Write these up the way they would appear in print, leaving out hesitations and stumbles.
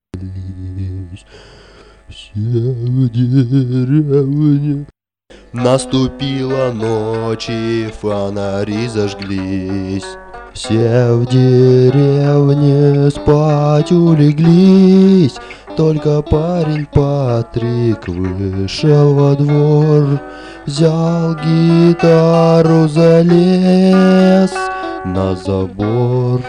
Все в деревне. Наступила ночь, и фонари зажглись. Все в деревне спать улеглись. Только парень Патрик вышел во двор, взял гитару, залез на забор.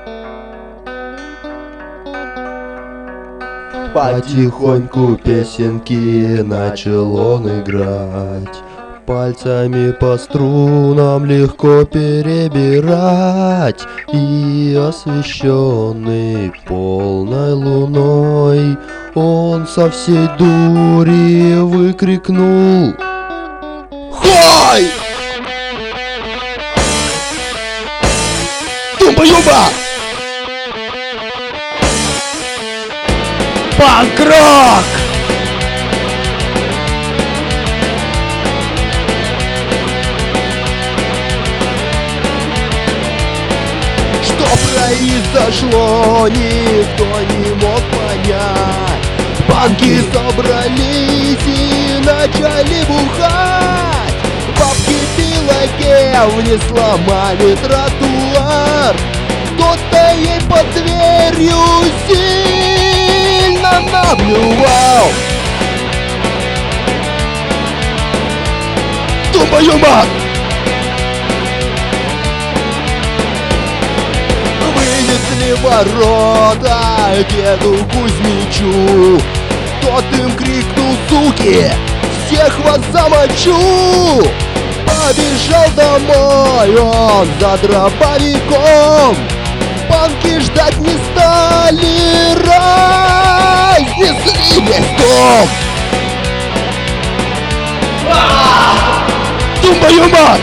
Потихоньку песенки начал он играть, пальцами по струнам легко перебирать. И освещенный полной луной он со всей дури выкрикнул: «Хой! Тумба-юмба! Панк-рок!» Что произошло, никто не мог понять. Панки собрались и начали бухать. Бабки пилогевни сломали тротуар. Кто-то ей под дверью сильно наблювал. Тумба-юмба! Вынесли ворота деду Кузьмичу. Тот им крикнул: «Суки, всех вас замочу!» Побежал домой он за дробовиком. Панки ждать не стали, разнесли весь дом. Тумба-юмба!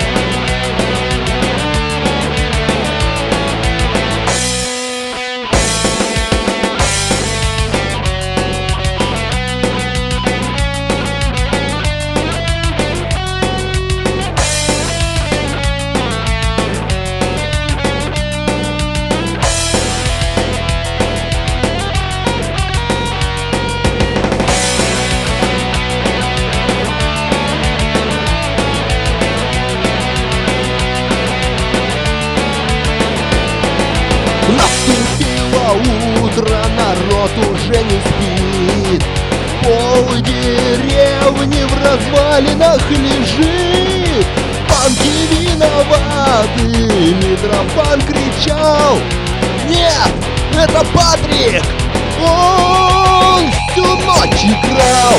Наступило утро, народ уже не спит. Пол деревни в развалинах лежит. Панки виноваты, Митрофан кричал: «Нет, это Патрик! Он всю ночь играл!»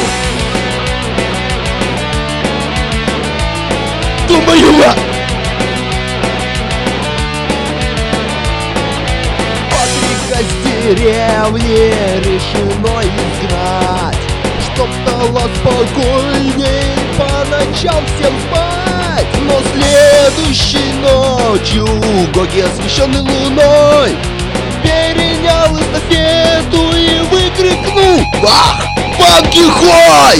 Тумба-юмба! С деревни решено изгнать, чтоб стало спокойней по ночам всем спать. Но следующей ночью Гоги, освещенный луной, перенял эстафету и выкрикнул: «Ах, панки, хой!»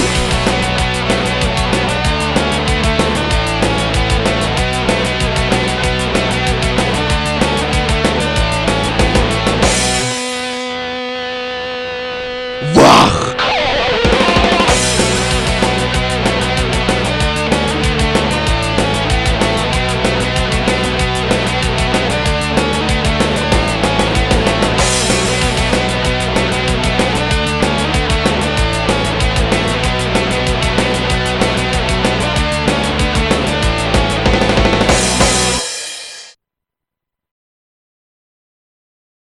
Вах!